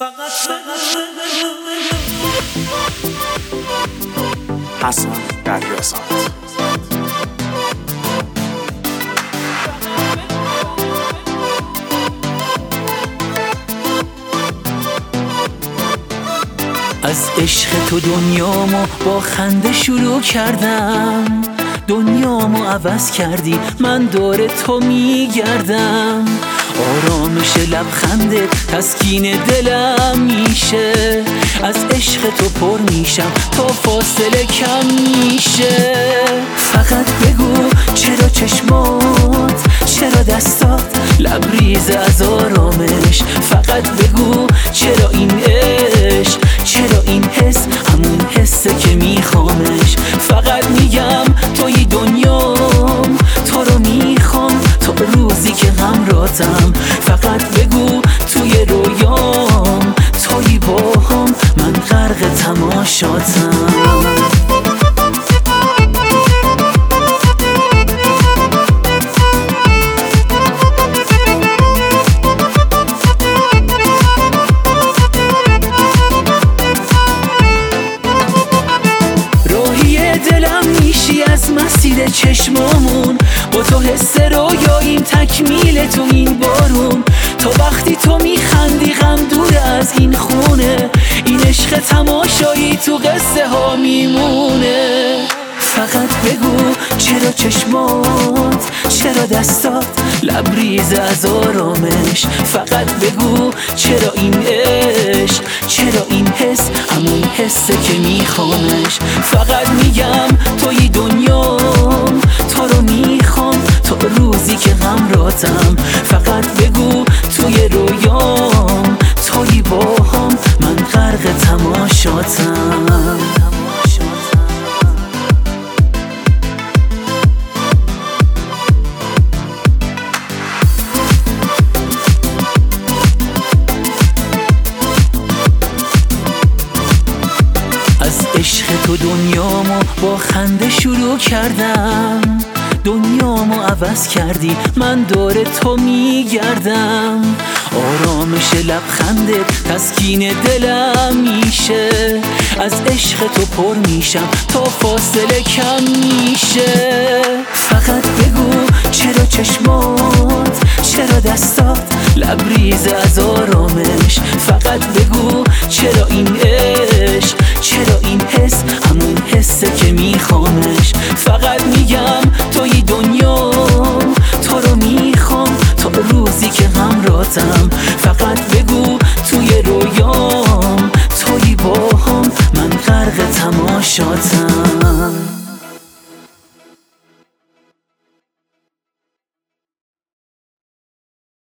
حسن دریاساد. از عشق تو دنیامو با خنده شروع کردم، دنیامو عوض کردی، من دور تو میگردم. آرامش لبخنده تسکین دلم میشه، از عشق تو پر میشم تا فاصله کم میشه. فقط بگو چرا چشمات، چرا دستات لبریز از آرامش. فقط بگو چرا این عشق، چرا این حس همون حسه که میخوامش. فقط میگم توی دنیام، تو رو میخوام تا روزی که همراهتم. فقط بگو توی رویام، توی باهام، من غرق تماشاتم. دلم میشی از مسیر چشمامون، با تو حس رویاییم، تکمیل تو این بارون. تو وقتی تو میخندی غم دور از این خونه، این عشق تماشایی تو قصه ها میمونه. فقط بگو چرا چشمات، چرا دستات لبریز از آرامش. فقط بگو چرا این عشق، چرا این حس همون حسه که میخوامش. فقط میگم توی دنیام، تو رو میخوام تا روزی که همراهتم. فقط بگو توی رویام، توی باهام، من غرق تماشاتم. عشق تو دنیامو با خنده شروع کردم، دنیامو عوض کردی، من دور تو میگردم. آرامش لبخنده تسکین دلم میشه، از عشق تو پر میشم تا فاصله کم میشه. فقط بگو چرا چشمات، چرا دستات لبریز از آرامش. فقط بگو چرا این عشق، چرا این حس همون حسه که میخوامش. فقط میگم توی دنیام، تو رو میخوام تا روزی که همراهتم. فقط بگو توی رویام، توی باهام، من غرق تماشاتم.